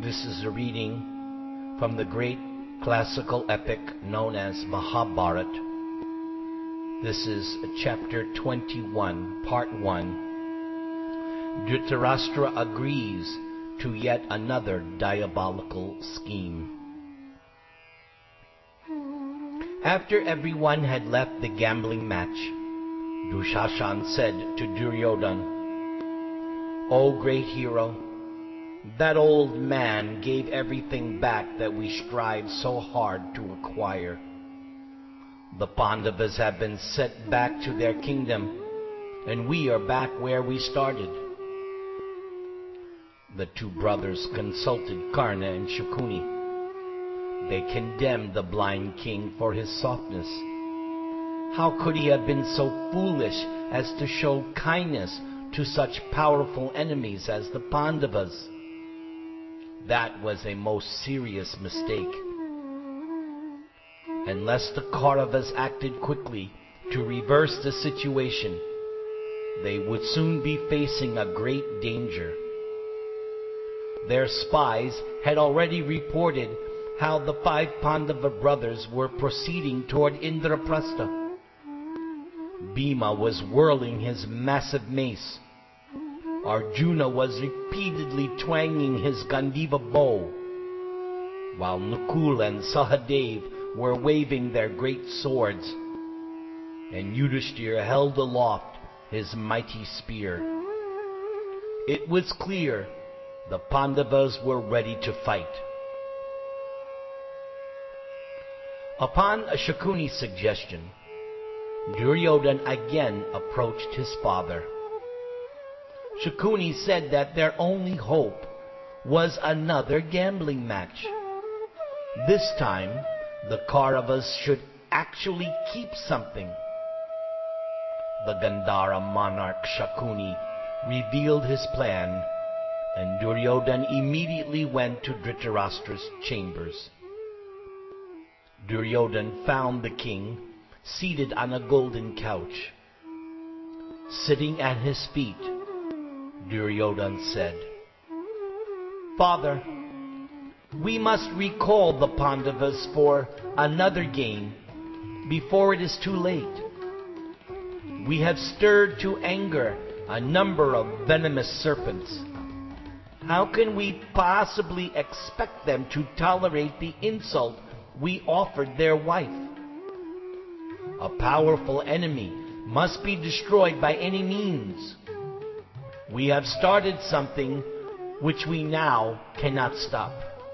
This is a reading from the great classical epic known as Mahabharata. This is chapter 21, part 1. Dhritarashtra agrees to yet another diabolical scheme. After everyone had left the gambling match, Dushashan said to Duryodhana, "O great hero, that old man gave everything back that we strive so hard to acquire. The Pandavas have been sent back to their kingdom, and we are back where we started." The two brothers consulted Karna and Shakuni. They condemned the blind king for his softness. How could he have been so foolish as to show kindness to such powerful enemies as the Pandavas? That was a most serious mistake. Unless the Kauravas acted quickly to reverse the situation, they would soon be facing a great danger. Their spies had already reported how the 5 Pandava brothers were proceeding toward Indraprastha. Bhima was whirling his massive mace. Arjuna was repeatedly twanging his Gandiva bow, while Nakul and Sahadev were waving their great swords, and Yudhishthira held aloft his mighty spear. It was clear the Pandavas were ready to fight. Upon Shakuni's suggestion, Duryodhana again approached his father. Shakuni said that their only hope was another gambling match. This time, the Kauravas should actually keep something. The Gandhara monarch Shakuni revealed his plan, and Duryodhana immediately went to Dhritarashtra's chambers. Duryodhana found the king seated on a golden couch. Sitting at his feet, Duryodhana said, "Father, we must recall the Pandavas for another game before it is too late. We have stirred to anger a number of venomous serpents. How can we possibly expect them to tolerate the insult we offered their wife? A powerful enemy must be destroyed by any means. We have started something which we now cannot stop."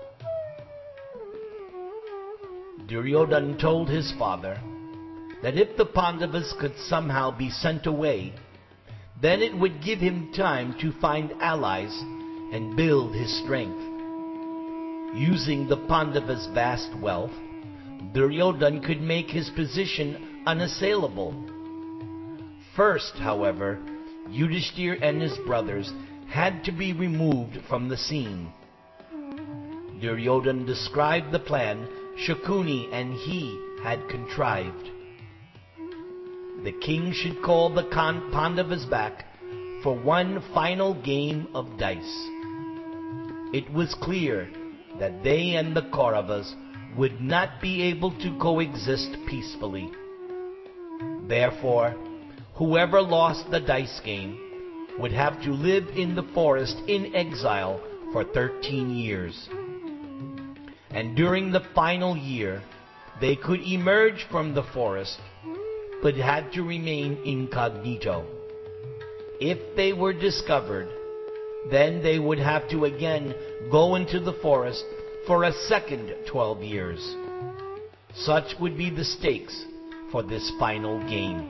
Duryodhana told his father that if the Pandavas could somehow be sent away, then it would give him time to find allies and build his strength. Using the Pandavas' vast wealth, Duryodhana could make his position unassailable. First, however, Yudhishthira and his brothers had to be removed from the scene. Duryodhana described the plan Shakuni and he had contrived. The king should call the Pandavas back for one final game of dice. It was clear that they and the Kauravas would not be able to coexist peacefully. Therefore, whoever lost the dice game would have to live in the forest in exile for 13 years. And during the final year, they could emerge from the forest, but had to remain incognito. If they were discovered, then they would have to again go into the forest for a second 12 years. Such would be the stakes for this final game.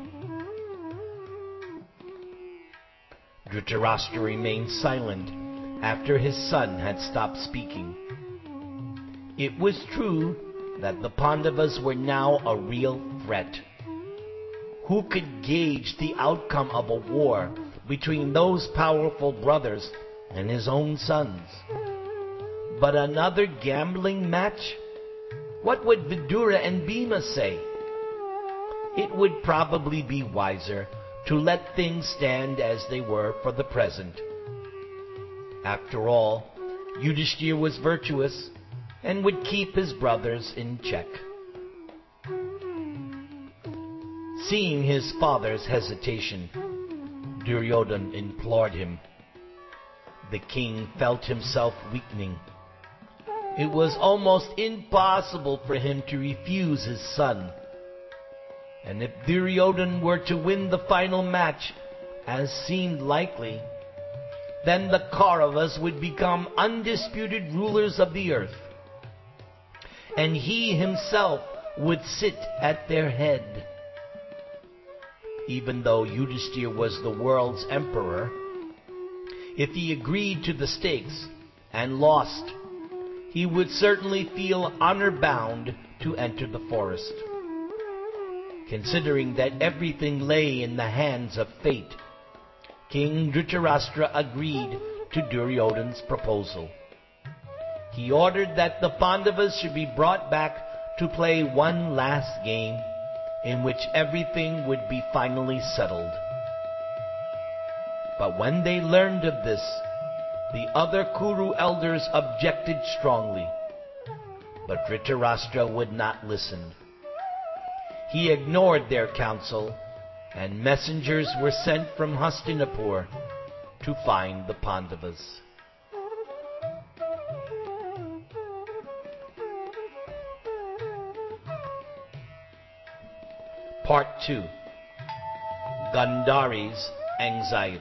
Dhritarashtra remained silent after his son had stopped speaking. It was true that the Pandavas were now a real threat. Who could gauge the outcome of a war between those powerful brothers and his own sons? But another gambling match? What would Vidura and Bhima say? It would probably be wiser to let things stand as they were for the present. After all, Yudhishthir was virtuous and would keep his brothers in check. Seeing his father's hesitation, Duryodhana implored him. The king felt himself weakening. It was almost impossible for him to refuse his son. And if Duryodhana were to win the final match, as seemed likely, then the Kauravas would become undisputed rulers of the earth, and he himself would sit at their head. Even though Yudhishthir was the world's emperor, if he agreed to the stakes and lost, he would certainly feel honor-bound to enter the forest. Considering that everything lay in the hands of fate, King Dhritarashtra agreed to Duryodhana's proposal. He ordered that the Pandavas should be brought back to play one last game in which everything would be finally settled. But when they learned of this, the other Kuru elders objected strongly. But Dhritarashtra would not listen. He ignored their counsel, and messengers were sent from Hastinapur to find the Pandavas. Part 2. Gandhari's Anxiety.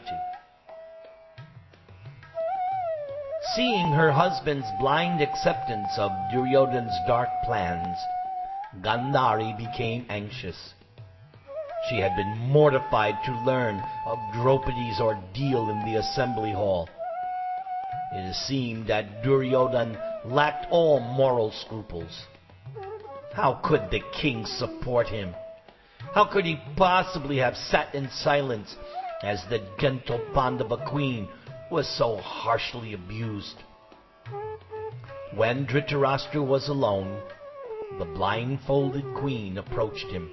Seeing her husband's blind acceptance of Duryodhana's dark plans, Gandhari became anxious. She had been mortified to learn of Draupadi's ordeal in the assembly hall. It seemed that Duryodhana lacked all moral scruples. How could the king support him? How could he possibly have sat in silence as the gentle Pandava queen was so harshly abused? When Dhritarashtra was alone, the blindfolded queen approached him.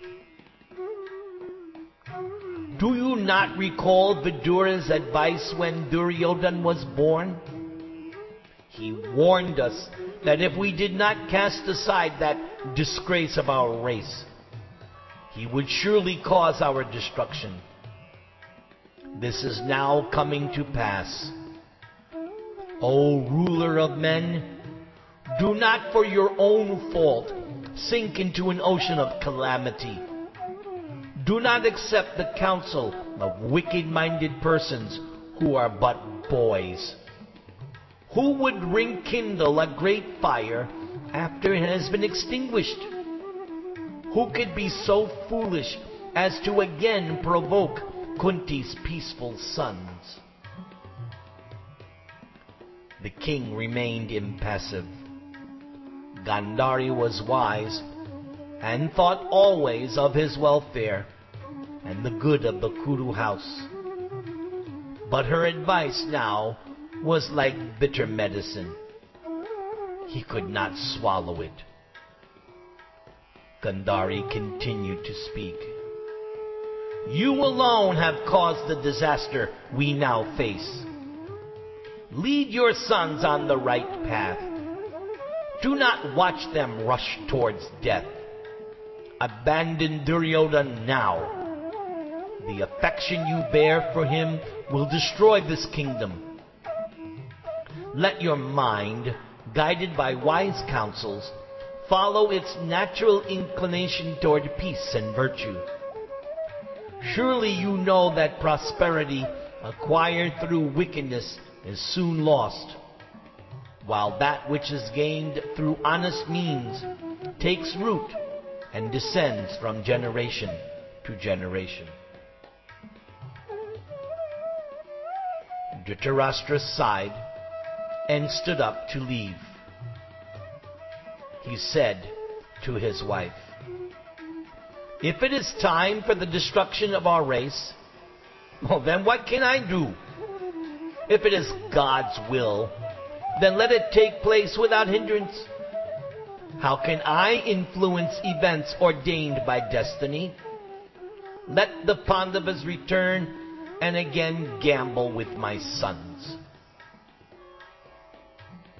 Do you not recall Vidura's advice when Duryodhana was born? He warned us that if we did not cast aside that disgrace of our race, he would surely cause our destruction. This is now coming to pass. O ruler of men, do not for your own fault sink into an ocean of calamity. Do not accept the counsel of wicked-minded persons who are but boys. Who would rekindle a great fire after it has been extinguished? Who could be so foolish as to again provoke Kunti's peaceful sons? The king remained impassive. Gandhari was wise and thought always of his welfare and the good of the Kuru house. But her advice now was like bitter medicine. He could not swallow it. Gandhari continued to speak. You alone have caused the disaster we now face. Lead your sons on the right path. Do not watch them rush towards death. Abandon Duryodhana now. The affection you bear for him will destroy this kingdom. Let your mind, guided by wise counsels, follow its natural inclination toward peace and virtue. Surely you know that prosperity acquired through wickedness is soon lost, while that which is gained through honest means takes root and descends from generation to generation. Dhritarashtra sighed and stood up to leave. He said to his wife, if it is time for the destruction of our race, well, then what can I do? If it is God's will, then let it take place without hindrance. How can I influence events ordained by destiny? Let the Pandavas return and again gamble with my sons.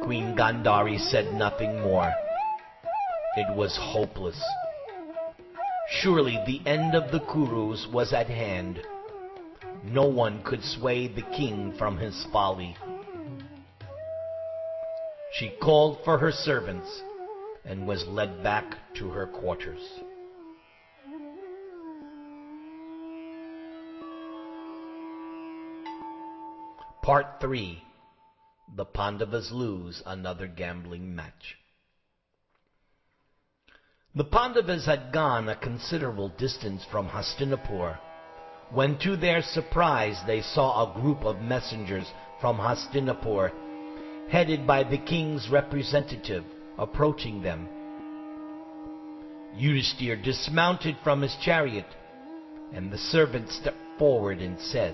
Queen Gandhari said nothing more. It was hopeless. Surely the end of the Kurus was at hand. No one could sway the king from his folly. She called for her servants and was led back to her quarters. Part 3. The Pandavas lose another gambling match. The Pandavas had gone a considerable distance from Hastinapur when to their surprise they saw a group of messengers from Hastinapur headed by the king's representative approaching them. Yudhishthir dismounted from his chariot, and the servant stepped forward and said,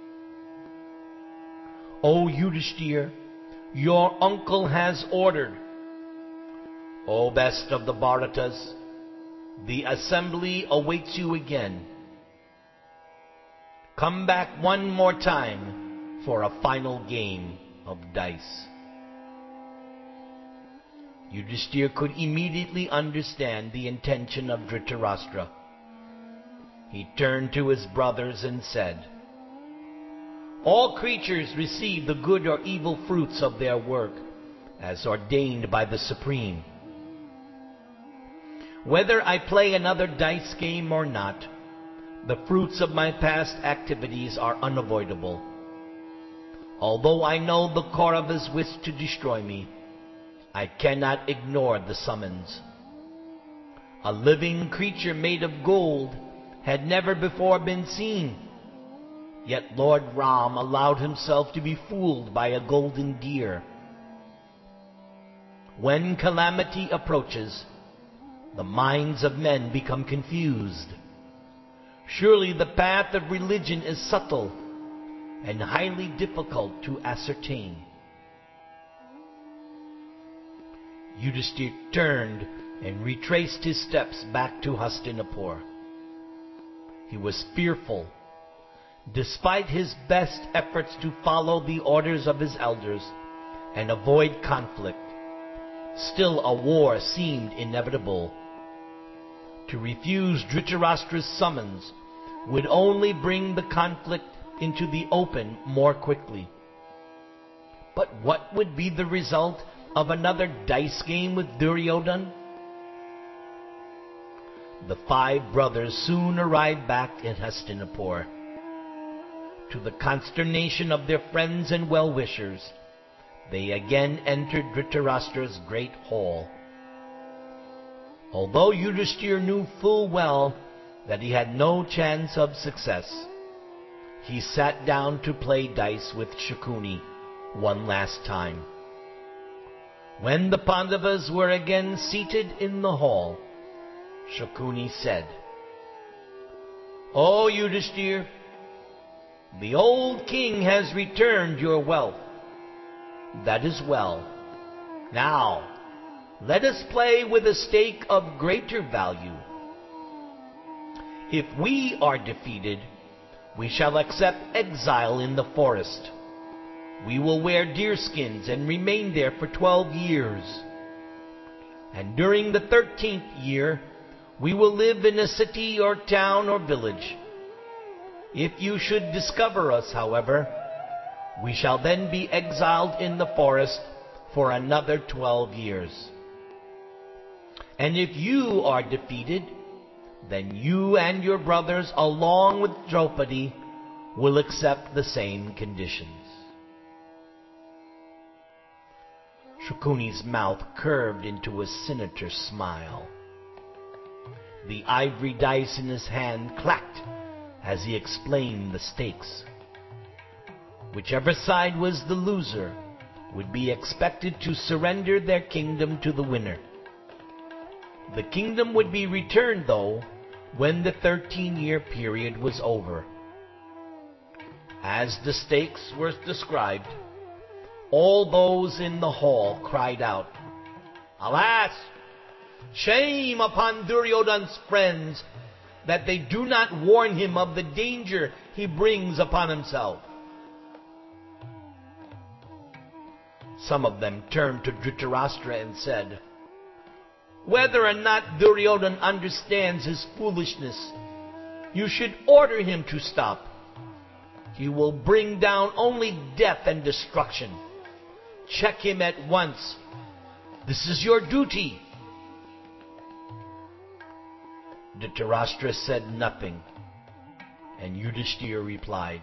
"O Yudhishthir, your uncle has ordered. O best of the Bharatas, the assembly awaits you again. Come back one more time for a final game of dice." Yudhishthir could immediately understand the intention of Dhritarashtra. He turned to his brothers and said, "All creatures receive the good or evil fruits of their work, as ordained by the Supreme. Whether I play another dice game or not, the fruits of my past activities are unavoidable. Although I know the Kauravas wish to destroy me, I cannot ignore the summons. A living creature made of gold had never before been seen. Yet Lord Ram allowed himself to be fooled by a golden deer. When calamity approaches, the minds of men become confused. Surely the path of religion is subtle and highly difficult to ascertain." Yudhishthir turned and retraced his steps back to Hastinapur. He was fearful. Despite his best efforts to follow the orders of his elders and avoid conflict, still a war seemed inevitable. To refuse Dhritarashtra's summons would only bring the conflict into the open more quickly. But what would be the result of another dice game with Duryodhan? The 5 brothers soon arrived back in Hastinapur. To the consternation of their friends and well-wishers, they again entered Dhritarashtra's great hall. Although Yudhishthir knew full well that he had no chance of success, he sat down to play dice with Shakuni one last time. When the Pandavas were again seated in the hall, Shakuni said, "O Yudhishthir, the old king has returned your wealth. That is well. Now, let us play with a stake of greater value. If we are defeated, we shall accept exile in the forest. We will wear deerskins and remain there for 12 years. And during the 13th year, we will live in a city or town or village. If you should discover us, however, we shall then be exiled in the forest for another 12 years. And if you are defeated, then you and your brothers, along with Draupadi, will accept the same conditions." Shakuni's mouth curved into a sinister smile. The ivory dice in his hand clacked as he explained the stakes. Whichever side was the loser would be expected to surrender their kingdom to the winner. The kingdom would be returned, though, when the 13-year period was over. As the stakes were described, all those in the hall cried out, "Alas! Shame upon Duryodhan's friends that they do not warn him of the danger he brings upon himself." Some of them turned to Dhritarashtra and said, "Whether or not Duryodhana understands his foolishness, you should order him to stop. He will bring down only death and destruction. Check him at once. This is your duty." Dhritarashtra said nothing, and Yudhishthira replied,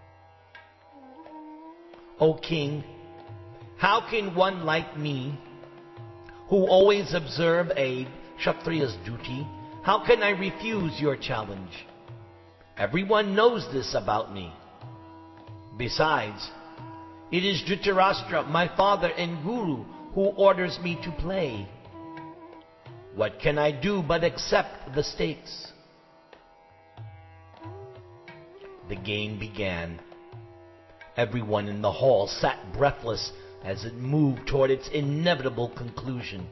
"O king, how can one like me, who always observe a Kshatriya's duty, how can I refuse your challenge? Everyone knows this about me. Besides, it is Dhritarashtra, my father and guru, who orders me to play. What can I do but accept the stakes?" The game began. Everyone in the hall sat breathless as it moved toward its inevitable conclusion.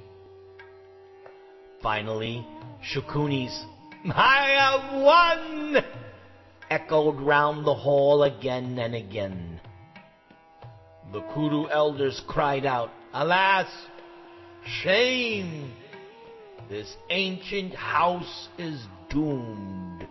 Finally, Shakuni's "I have won!" echoed round the hall again and again. The Kuru elders cried out, "Alas! Shame! This ancient house is doomed."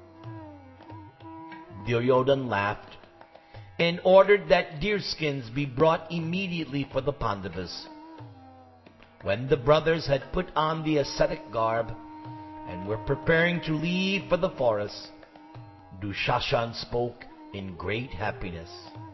Duryodhana laughed and ordered that deerskins be brought immediately for the Pandavas. When the brothers had put on the ascetic garb and were preparing to leave for the forest, Dushashan spoke in great happiness.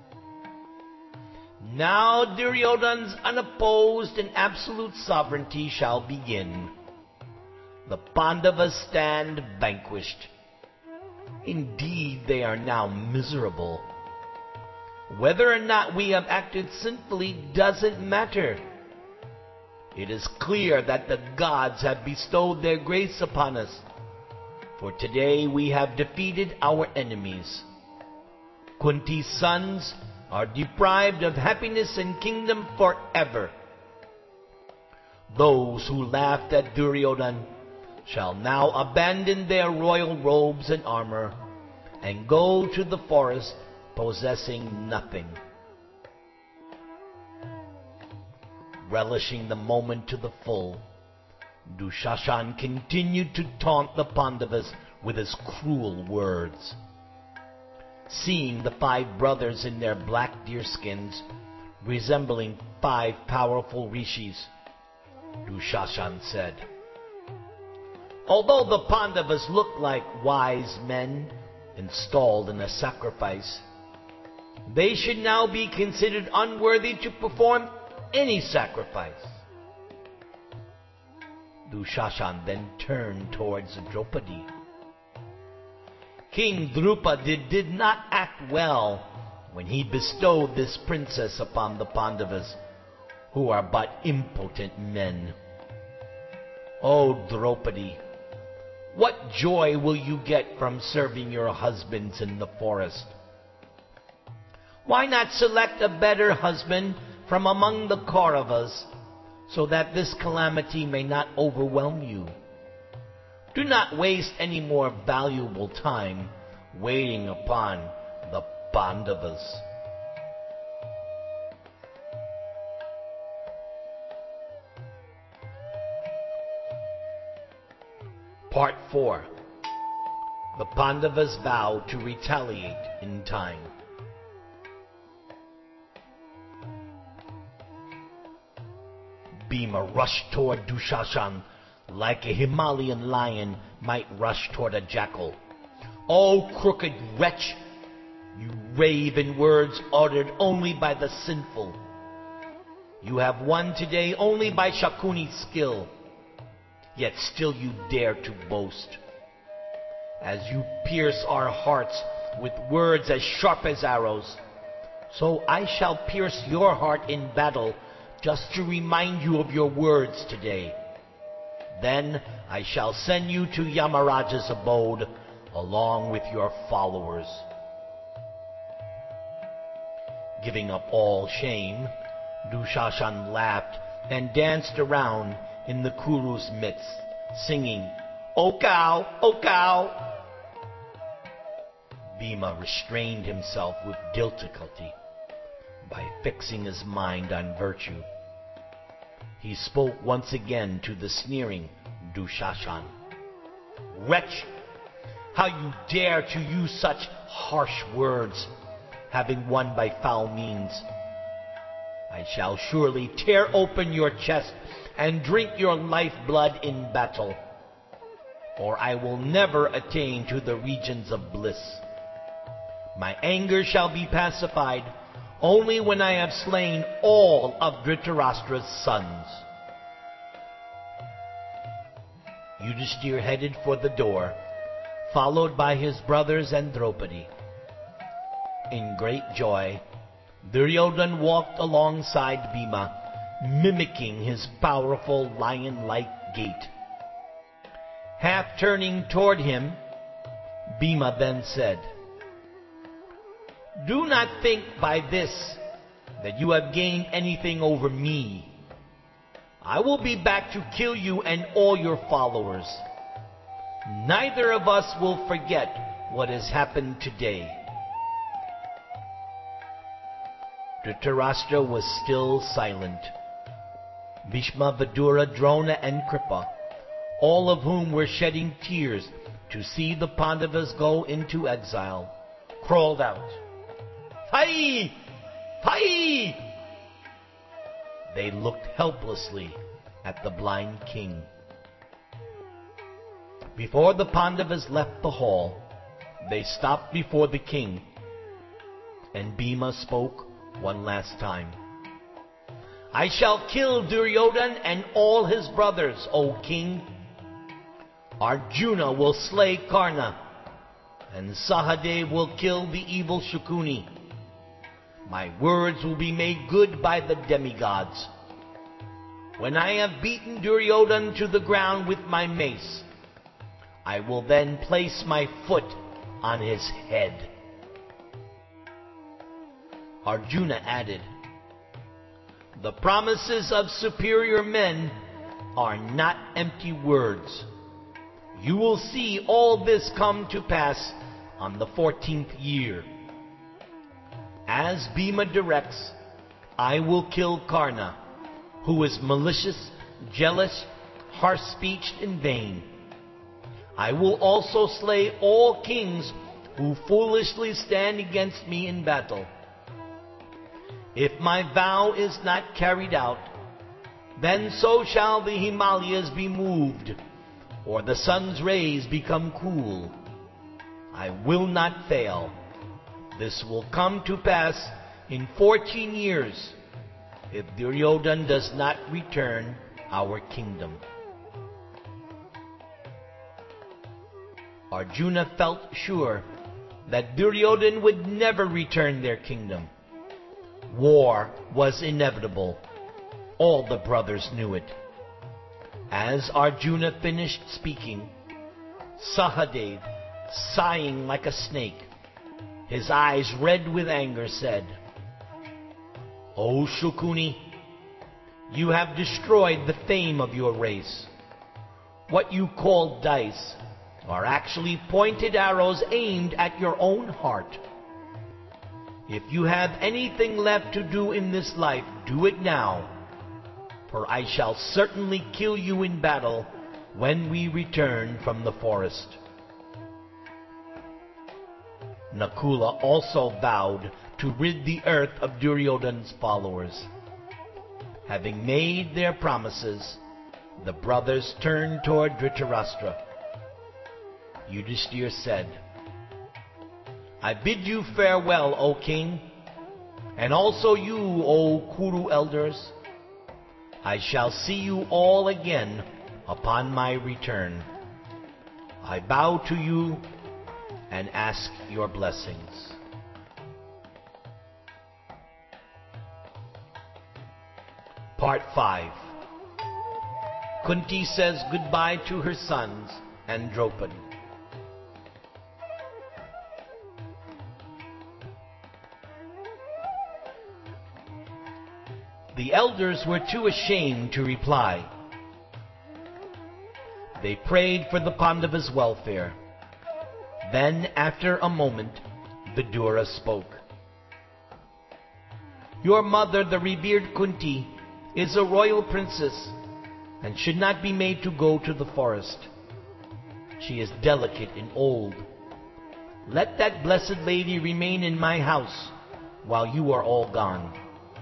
"Now Duryodhana's unopposed and absolute sovereignty shall begin. The Pandavas stand vanquished. Indeed, they are now miserable. Whether or not we have acted sinfully doesn't matter. It is clear that the gods have bestowed their grace upon us, for today we have defeated our enemies. Kunti's sons are deprived of happiness and kingdom forever. Those who laughed at Duryodhana shall now abandon their royal robes and armor and go to the forest possessing nothing." Relishing the moment to the full, Dushashan continued to taunt the Pandavas with his cruel words. Seeing the 5 brothers in their black deerskins, resembling 5 powerful rishis, Dushashan said, "Although the Pandavas look like wise men installed in a sacrifice, they should now be considered unworthy to perform any sacrifice." Dushashan then turned towards Draupadi. King Drupada did not act well when he bestowed this princess upon the Pandavas, who are but impotent men. O Draupadi, what joy will you get from serving your husbands in the forest? Why not select a better husband from among the Kauravas, so that this calamity may not overwhelm you? Do not waste any more valuable time waiting upon the Pandavas. Part 4. The Pandavas vow to retaliate in time. Bhima rushed toward Dushashan like a Himalayan lion might rush toward a jackal. "O crooked wretch! You rave in words uttered only by the sinful. You have won today only by Shakuni's skill, yet still you dare to boast. As you pierce our hearts with words as sharp as arrows, so I shall pierce your heart in battle just to remind you of your words today. Then I shall send you to Yamaraja's abode along with your followers." Giving up all shame, Dushashan laughed and danced around in the Kuru's midst, singing, "O cow, O cow!" Bhima restrained himself with difficulty, by fixing his mind on virtue. He spoke once again to the sneering Dushashan. Wretch, how you dare to use such harsh words, having won by foul means. I shall surely tear open your chest and drink your lifeblood in battle, or I will never attain to the regions of bliss. My anger shall be pacified only when I have slain all of Dhritarashtra's sons. Yudhishthir headed for the door, followed by his brothers and Draupadi. In great joy, Duryodhan walked alongside Bhima, mimicking his powerful lion-like gait. Half turning toward him, Bhima then said, "Do not think by this that you have gained anything over me. I will be back to kill you and all your followers. Neither of us will forget what has happened today." Dhritarashtra was still silent. Bhishma, Vidura, Drona, and Kripa, all of whom were shedding tears to see the Pandavas go into exile, crawled out. "Fai! Fai!" They looked helplessly at the blind king. Before the Pandavas left the hall, they stopped before the king, and Bhima spoke one last time. "I shall kill Duryodhan and all his brothers, O king. Arjuna will slay Karna, and Sahadev will kill the evil Shukuni. My words will be made good by the demigods. When I have beaten Duryodhan to the ground with my mace, I will then place my foot on his head." Arjuna added, "The promises of superior men are not empty words. You will see all this come to pass on the 14th year. As Bhima directs, I will kill Karna, who is malicious, jealous, harsh-speeched, and vain. I will also slay all kings who foolishly stand against me in battle. If my vow is not carried out, then so shall the Himalayas be moved, or the sun's rays become cool. I will not fail. This will come to pass in 14 years, if Duryodhan does not return our kingdom." Arjuna felt sure that Duryodhan would never return their kingdom. War was inevitable. All the brothers knew it. As Arjuna finished speaking, Sahadev, sighing like a snake, his eyes red with anger, said, "O Shukuni, you have destroyed the fame of your race. What you call dice are actually pointed arrows aimed at your own heart. If you have anything left to do in this life, do it now, for I shall certainly kill you in battle when we return from the forest." Nakula also vowed to rid the earth of Duryodhan's followers. Having made their promises, the brothers turned toward Dhritarashtra. Yudhishthir said, "I bid you farewell, O king, and also you, O Kuru elders. I shall see you all again upon my return. I bow to you and ask your blessings." Part 5. Kunti says goodbye to her sons and Draupadi. The elders were too ashamed to reply. They prayed for the Pandavas' welfare. Then, after a moment, Vidura spoke. Your mother, the revered Kunti, is a royal princess and should not be made to go to the forest. She is delicate and old. Let that blessed lady remain in my house while you are all gone."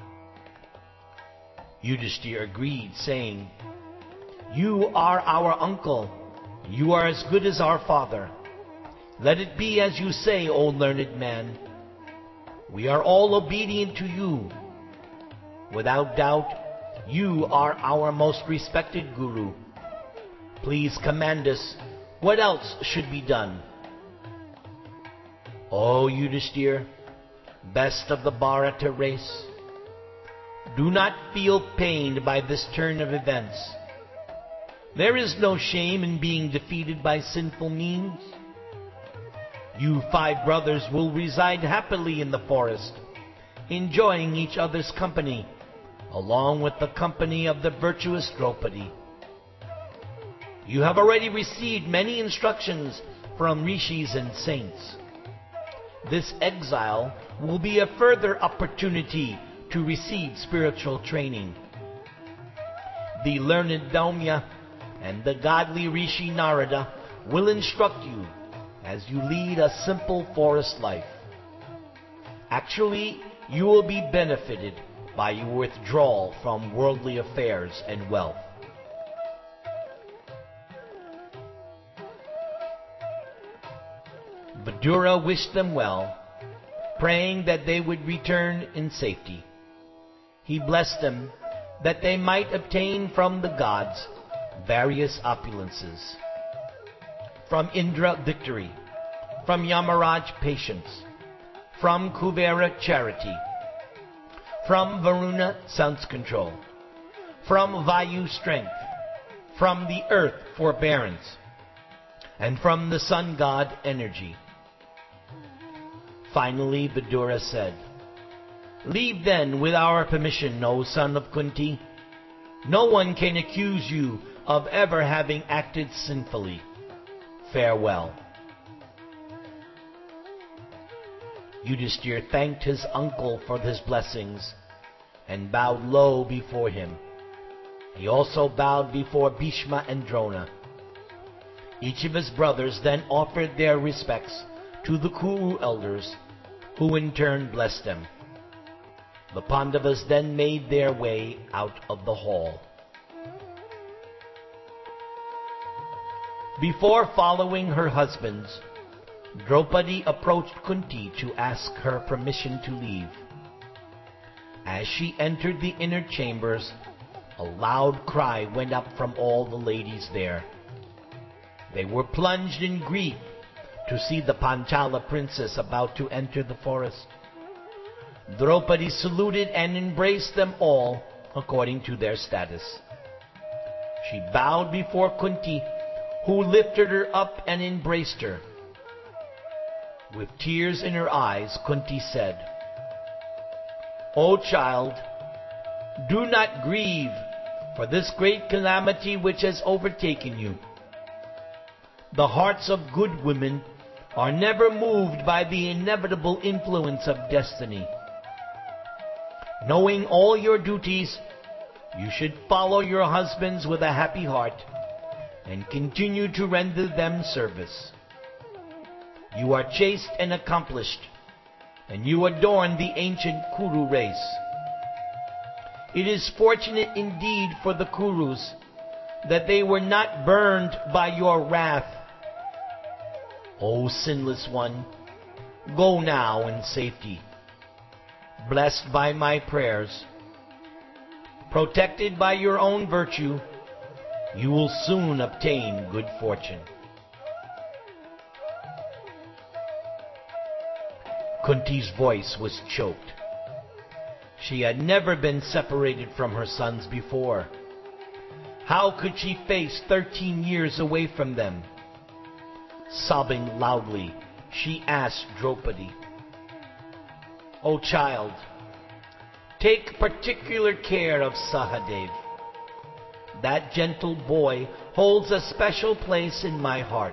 Yudhishthir agreed, saying, "You are our uncle. You are as good as our father. Let it be as you say, O learned man. We are all obedient to you. Without doubt, you are our most respected guru. Please command us. What else should be done?" "O Yudhishthir, best of the Bharata race, do not feel pained by this turn of events. There is no shame in being defeated by sinful means. You 5 brothers will reside happily in the forest, enjoying each other's company, along with the company of the virtuous Draupadi. You have already received many instructions from rishis and saints. This exile will be a further opportunity to receive spiritual training. The learned Daumya and the godly Rishi Narada will instruct you as you lead a simple forest life. Actually, you will be benefited by your withdrawal from worldly affairs and wealth." Vidura wished them well, praying that they would return in safety. He blessed them that they might obtain from the gods various opulences. From Indra, victory. From Yamaraj, patience. From Kuvera, charity. From Varuna, sense control. From Vayu, strength. From the earth, forbearance. And from the sun god, energy. Finally, Vidura said, "Leave then with our permission, O son of Kunti. No one can accuse you of ever having acted sinfully. Farewell." Yudhishthir thanked his uncle for his blessings and bowed low before him. He also bowed before Bhishma and Drona. Each of his brothers then offered their respects to the Kuru elders, who in turn blessed them. The Pandavas then made their way out of the hall. Before following her husbands, Draupadi approached Kunti to ask her permission to leave. As she entered the inner chambers, a loud cry went up from all the ladies there. They were plunged in grief to see the Panchala princess about to enter the forest. Draupadi saluted and embraced them all according to their status. She bowed before Kunti, who lifted her up and embraced her. With tears in her eyes, Kunti said, "O child, do not grieve for this great calamity which has overtaken you. The hearts of good women are never moved by the inevitable influence of destiny. Knowing all your duties, you should follow your husbands with a happy heart and continue to render them service. You are chaste and accomplished, and you adorn the ancient Kuru race. It is fortunate indeed for the Kurus that they were not burned by your wrath. O sinless one, go now in safety, blessed by my prayers. Protected by your own virtue, you will soon obtain good fortune." Kunti's voice was choked. She had never been separated from her sons before. How could she face 13 years away from them? Sobbing loudly, she asked Draupadi, "O child, take particular care of Sahadev. That gentle boy holds a special place in my heart."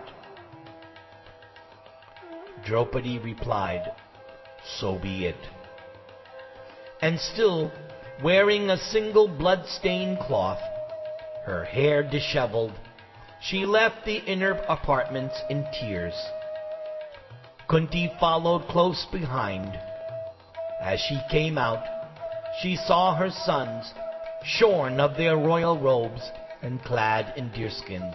Draupadi replied, "So be it." and still wearing a single blood-stained cloth, her hair disheveled, she left the inner apartments in tears. Kunti followed close behind. As she came out, she saw her sons shorn of their royal robes and clad in deerskins.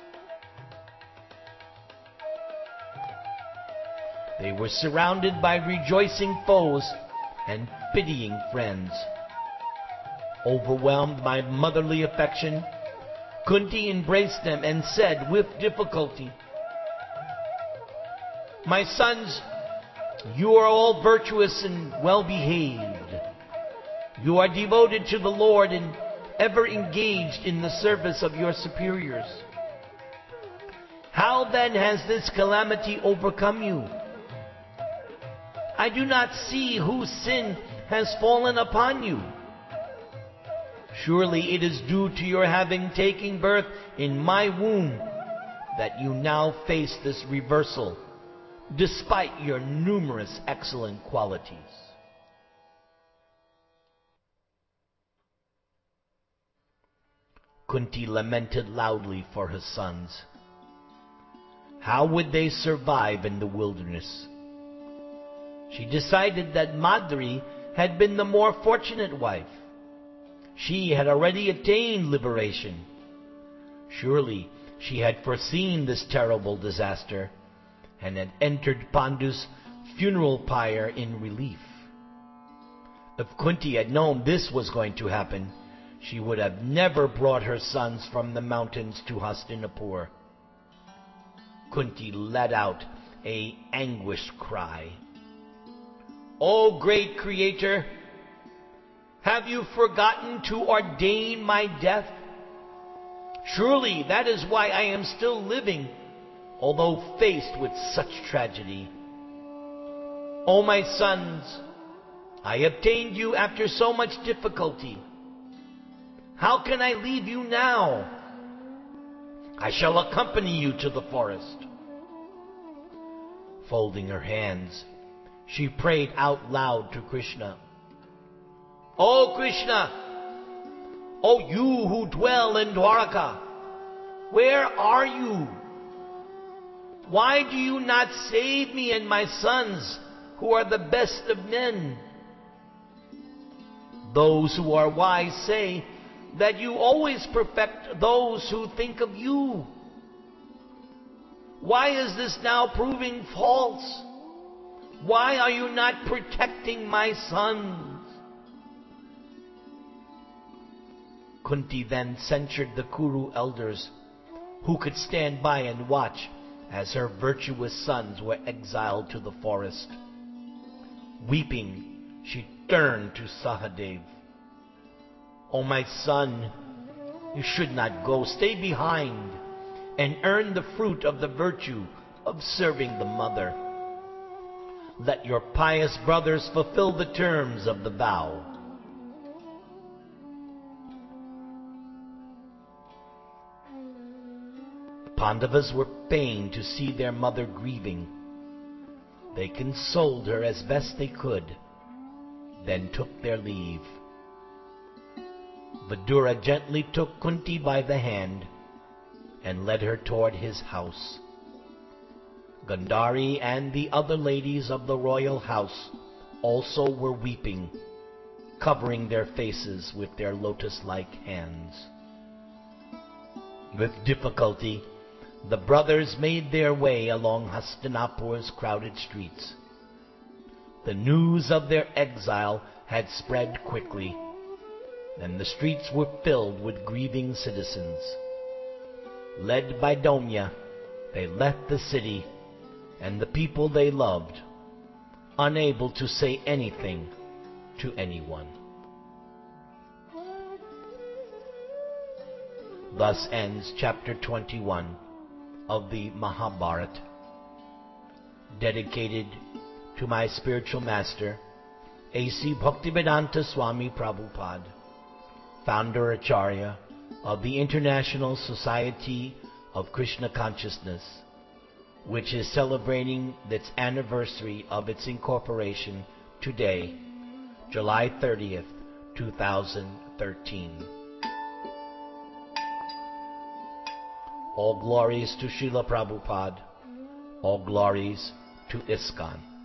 They were surrounded by rejoicing foes and pitying friends. Overwhelmed by motherly affection, Kunti embraced them and said with difficulty, "My sons, you are all virtuous and well-behaved. You are devoted to the Lord and ever engaged in the service of your superiors. How then has this calamity overcome you? I do not see whose sin has fallen upon you. Surely it is due to your having taken birth in my womb that you now face this reversal, despite your numerous excellent qualities." Kunti lamented loudly for her sons. How would they survive in the wilderness? She decided that Madri had been the more fortunate wife. She had already attained liberation. Surely she had foreseen this terrible disaster and had entered Pandu's funeral pyre in relief. If Kunti had known this was going to happen, she would have never brought her sons from the mountains to Hastinapur. Kunti let out an anguished cry. "O great Creator, have you forgotten to ordain my death? Surely that is why I am still living, although faced with such tragedy. O my sons, I obtained you after so much difficulty. How can I leave you now? I shall accompany you to the forest." Folding her hands, she prayed out loud to Krishna. "O Krishna, O you who dwell in Dwaraka, where are you? Why do you not save me and my sons, who are the best of men? Those who are wise say that you always perfect those who think of you. Why is this now proving false? Why are you not protecting my sons?" Kunti then censured the Kuru elders, who could stand by and watch as her virtuous sons were exiled to the forest. Weeping, she turned to Sahadev. "O my son, you should not go. Stay behind and earn the fruit of the virtue of serving the mother. Let your pious brothers fulfill the terms of the vow." The Pandavas were pained to see their mother grieving. They consoled her as best they could, then took their leave. Vidura gently took Kunti by the hand and led her toward his house. Gandhari and the other ladies of the royal house also were weeping, covering their faces with their lotus-like hands. With difficulty, the brothers made their way along Hastinapur's crowded streets. The news of their exile had spread quickly, and the streets were filled with grieving citizens. Led by Domya, they left the city and the people they loved, unable to say anything to anyone. Thus ends chapter 21 of the Mahabharata, dedicated to my spiritual master, A.C. Bhaktivedanta Swami Prabhupada, founder Acharya of the International Society of Krishna Consciousness, which is celebrating its anniversary of its incorporation today, July 30th, 2013. All glories to Srila Prabhupada. All glories to ISKCON.